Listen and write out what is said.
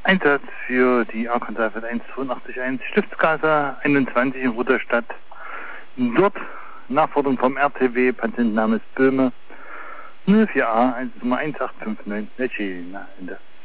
Einsatz für die A-Konserve 1881 Stiftskasse 21 in Rudolstadt. Dort Nachforderung vom RTW, Patientenname ist Böhme, 04A, Nummer 1859, Ende.